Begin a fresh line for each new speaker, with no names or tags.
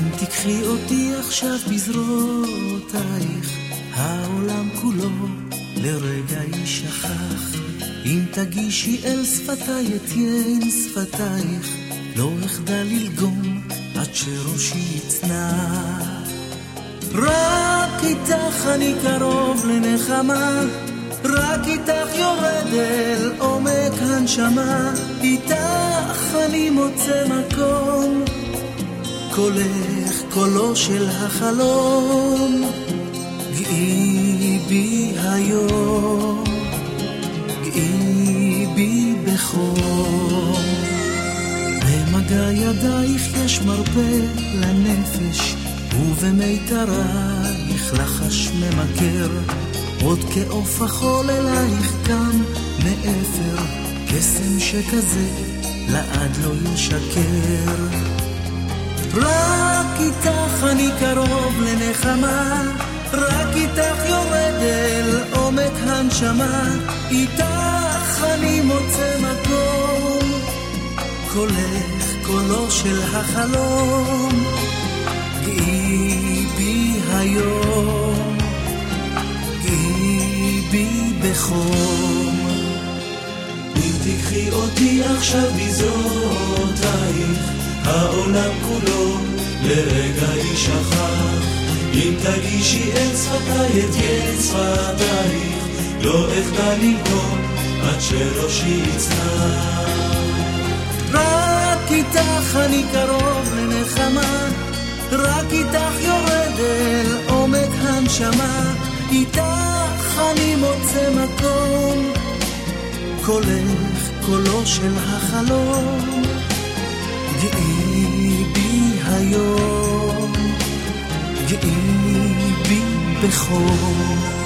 תקחי אותי עכשיו בזרועותייך, העולם כולו לרגע ישכח. אם תגישי אל שפתיי את יין שפתייך, לא אחדל ללגום עד שראשי יצנח. רק איתך אני קרוב לנחמה, רק איתך יורד אל עומק הנשמה. איתך אני מוצא מקום, קולך קולו של החלום. גאי בי היום, גאי בי בחום. במגע ידייך יש מרפא לנפש, ובמיתרייך לחש ממכר. עוד כעוף החול אלייך קם מאפר, קסם שכזה לעד לא ישקר. רק איתך אני קרוב לנחמה, רק איתך יורד אל עומק הנשמה. איתך אני מוצא מקום, קולך קולו של החלום. גאי בי היום, גאי בי בחום. אם תקחי אותי עכשיו בזרועותייך, העולם כולו לרגע ישכח. אם תגישי אל שפתיי את יין שפתייך, לא אחדל ללגום עד שראשי יצנח. רק איתך אני קרוב לנחמה, רק איתך יורד אל עומק הנשמה. איתך אני מוצא מקום, קולך קולו של החלום. גאי בי היום, גאי בי בחום.